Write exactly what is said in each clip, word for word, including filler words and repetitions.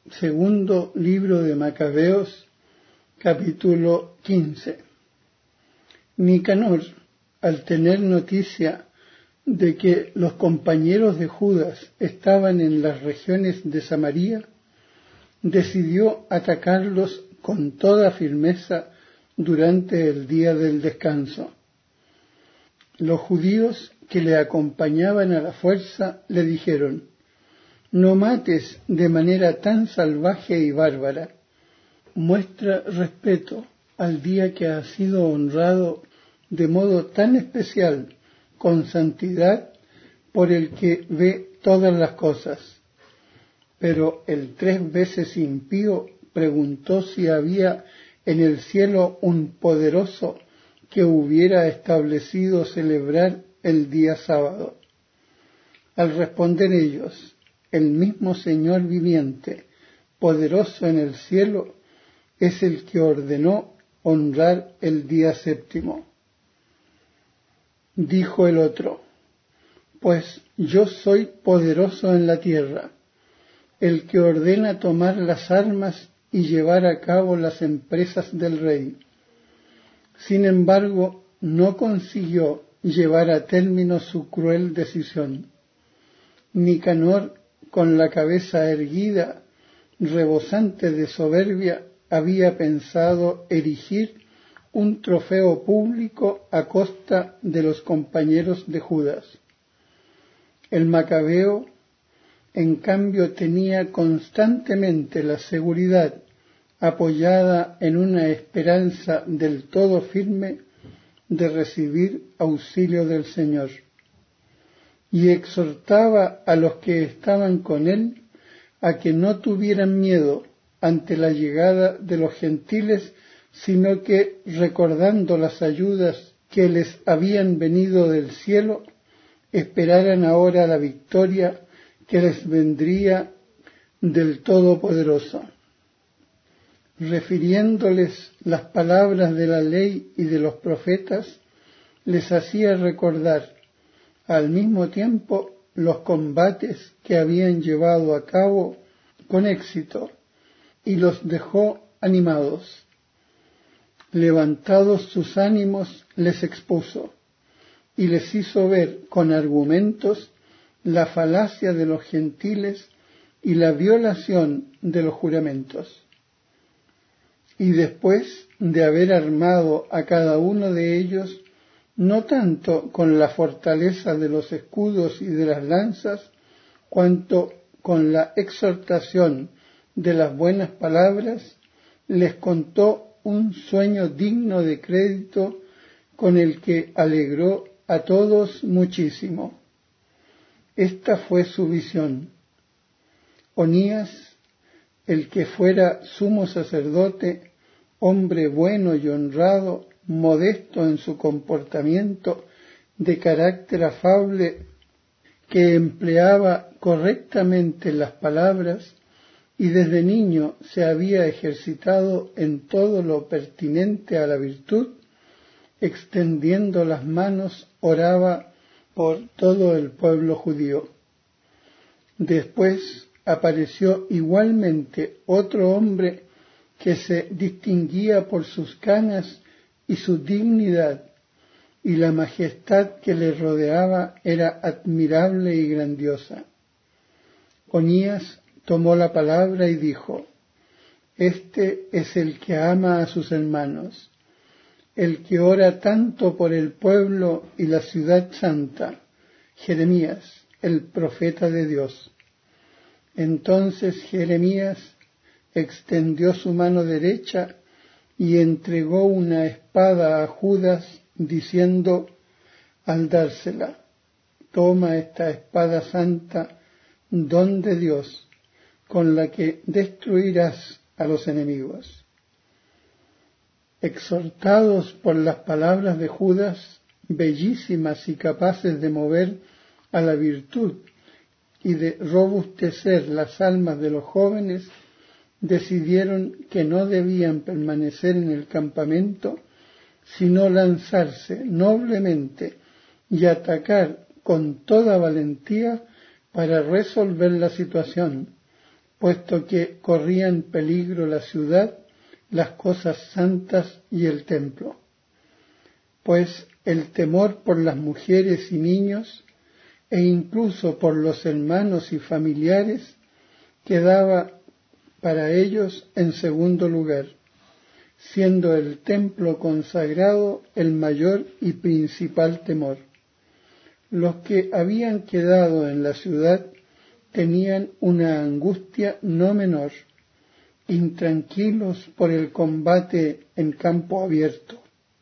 Segundo libro de Macabeos, capítulo quince. Nicanor, al tener noticia de que los compañeros de Judas estaban en las regiones de Samaria, decidió atacarlos con toda firmeza durante el día del descanso. Los judíos que le acompañaban a la fuerza le dijeron: «No mates de manera tan salvaje y bárbara. Muestra respeto al día que ha sido honrado de modo tan especial, con santidad, por el que ve todas las cosas». Pero el tres veces impío preguntó si había en el cielo un poderoso que hubiera establecido celebrar el día sábado. Al responder ellos: «El mismo Señor viviente, poderoso en el cielo, es el que ordenó honrar el día séptimo». Dijo el otro: «Pues yo soy poderoso en la tierra, el que ordena tomar las armas y llevar a cabo las empresas del rey». Sin embargo, no consiguió llevar a término su cruel decisión. Nicanor, con la cabeza erguida, rebosante de soberbia, había pensado erigir un trofeo público a costa de los compañeros de Judas. El macabeo, en cambio, tenía constantemente la seguridad, apoyada en una esperanza del todo firme, de recibir auxilio del Señor, y exhortaba a los que estaban con él a que no tuvieran miedo ante la llegada de los gentiles, sino que, recordando las ayudas que les habían venido del cielo, esperaran ahora la victoria que les vendría del Todopoderoso. Refiriéndoles las palabras de la ley y de los profetas, les hacía recordar al mismo tiempo los combates que habían llevado a cabo con éxito, y los dejó animados. Levantados sus ánimos, les expuso y les hizo ver con argumentos la falacia de los gentiles y la violación de los juramentos. Y después de haber armado a cada uno de ellos, no tanto con la fortaleza de los escudos y de las lanzas, cuanto con la exhortación de las buenas palabras, les contó un sueño digno de crédito, con el que alegró a todos muchísimo. Esta fue su visión. Onías, el que fuera sumo sacerdote, hombre bueno y honrado, modesto en su comportamiento, de carácter afable, que empleaba correctamente las palabras y desde niño se había ejercitado en todo lo pertinente a la virtud, extendiendo las manos oraba por todo el pueblo judío. Después apareció igualmente otro hombre que se distinguía por sus canas y su dignidad, y la majestad que le rodeaba era admirable y grandiosa. Onías tomó la palabra y dijo: «Este es el que ama a sus hermanos, el que ora tanto por el pueblo y la ciudad santa, Jeremías, el profeta de Dios». Entonces Jeremías extendió su mano derecha y entregó una espada a Judas, diciendo al dársela: «Toma esta espada santa, don de Dios, con la que destruirás a los enemigos». Exhortados por las palabras de Judas, bellísimas y capaces de mover a la virtud y de robustecer las almas de los jóvenes, decidieron que no debían permanecer en el campamento, sino lanzarse noblemente y atacar con toda valentía para resolver la situación, puesto que corrían peligro la ciudad, las cosas santas y el templo. Pues el temor por las mujeres y niños, e incluso por los hermanos y familiares, quedaba para ellos en segundo lugar, siendo el templo consagrado el mayor y principal temor. Los que habían quedado en la ciudad tenían una angustia no menor, intranquilos por el combate en campo abierto.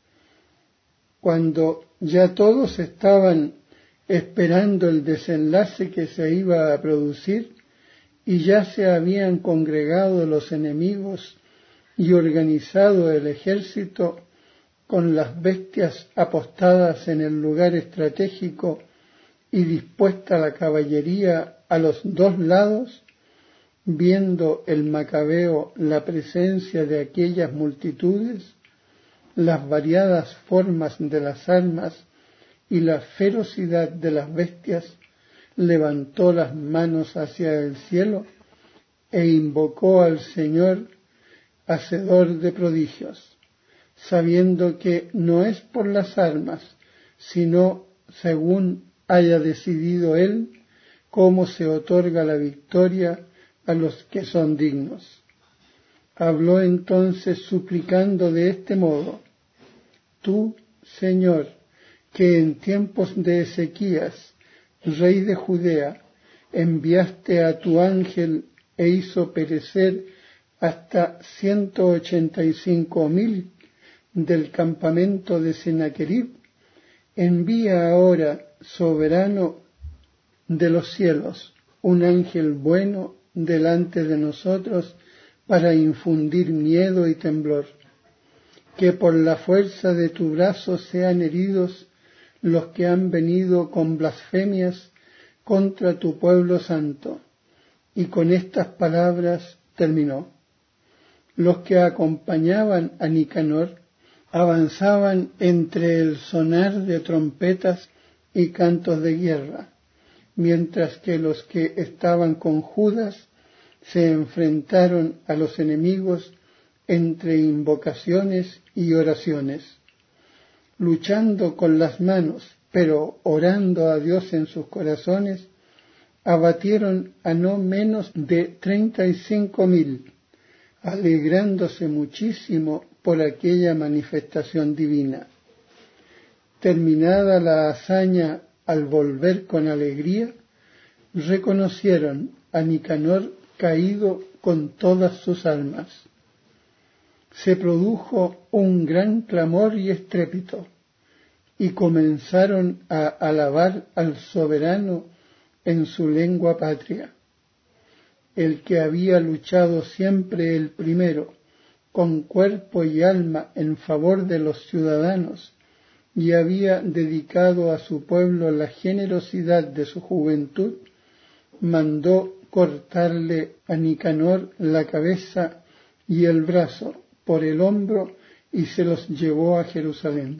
Cuando ya todos estaban esperando el desenlace que se iba a producir y ya se habían congregado los enemigos y organizado el ejército con las bestias apostadas en el lugar estratégico y dispuesta la caballería a los dos lados, viendo el macabeo la presencia de aquellas multitudes, las variadas formas de las armas y la ferocidad de las bestias, levantó las manos hacia el cielo e invocó al Señor, hacedor de prodigios, sabiendo que no es por las armas, sino según haya decidido Él, cómo se otorga la victoria a los que son dignos. Habló entonces suplicando de este modo: Tú, Señor, que en tiempos de Ezequías, rey de Judea, enviaste a tu ángel e hizo perecer hasta ciento ochenta y cinco mil del campamento de Sennacherib, envía ahora, soberano de los cielos, un ángel bueno delante de nosotros para infundir miedo y temblor. Que por la fuerza de tu brazo sean heridos los que han venido con blasfemias contra tu pueblo santo. Y con estas palabras terminó. Los que acompañaban a Nicanor avanzaban entre el sonar de trompetas y cantos de guerra, mientras que los que estaban con Judas se enfrentaron a los enemigos entre invocaciones y oraciones, luchando con las manos, pero orando a Dios en sus corazones, abatieron a no menos de treinta y cinco mil, alegrándose muchísimo por aquella manifestación divina. Terminada la hazaña, al volver con alegría, reconocieron a Nicanor caído con todas sus almas. Se produjo un gran clamor y estrépito, y comenzaron a alabar al soberano en su lengua patria, el que había luchado siempre el primero, con cuerpo y alma en favor de los ciudadanos, y había dedicado a su pueblo la generosidad de su juventud, mandó cortarle a Nicanor la cabeza y el brazo por el hombro y se los llevó a Jerusalén.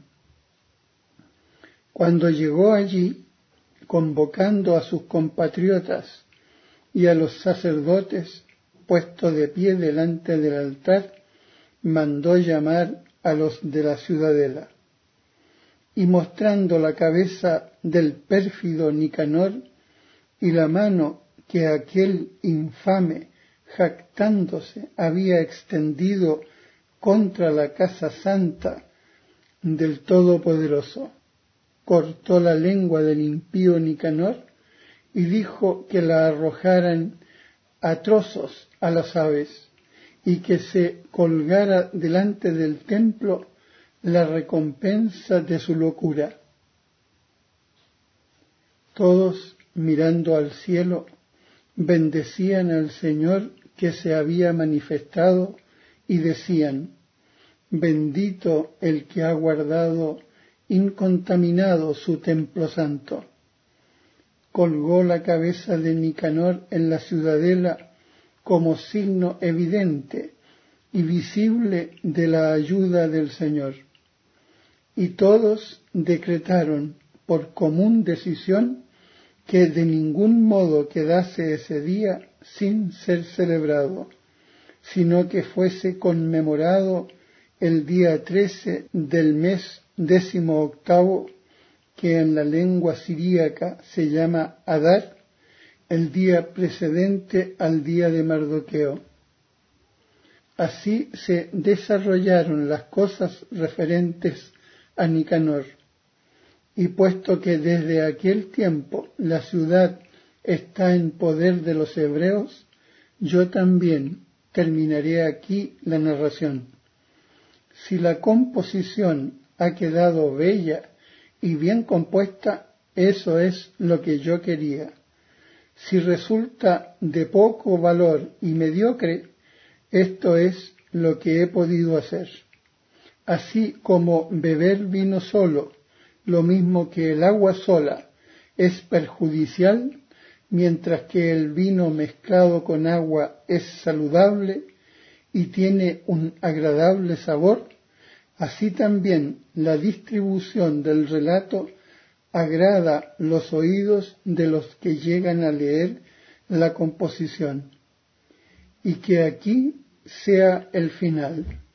Cuando llegó allí, convocando a sus compatriotas y a los sacerdotes, puesto de pie delante del altar, mandó llamar a los de la ciudadela. Y mostrando la cabeza del pérfido Nicanor y la mano que aquel infame, jactándose, había extendido contra la casa santa del Todopoderoso, cortó la lengua del impío Nicanor y dijo que la arrojaran a trozos a las aves y que se colgara delante del templo la recompensa de su locura. Todos, mirando al cielo, bendecían al Señor que se había manifestado y decían: Bendito el que ha guardado incontaminado su templo santo. Colgó la cabeza de Nicanor en la ciudadela como signo evidente y visible de la ayuda del Señor. Y todos decretaron por común decisión que de ningún modo quedase ese día sin ser celebrado, sino que fuese conmemorado el día trece del mes décimo octavo, que en la lengua siríaca se llama Adar, el día precedente al día de Mardoqueo. Así se desarrollaron las cosas referentes a Nicanor. Y puesto que desde aquel tiempo la ciudad está en poder de los hebreos, yo también terminaré aquí la narración. Si la composición ha quedado bella y bien compuesta, eso es lo que yo quería. Si resulta de poco valor y mediocre, esto es lo que he podido hacer. Así como beber vino solo, lo mismo que el agua sola, es perjudicial, mientras que el vino mezclado con agua es saludable y tiene un agradable sabor, así también la distribución del relato agrada los oídos de los que llegan a leer la composición. Y que aquí sea el final.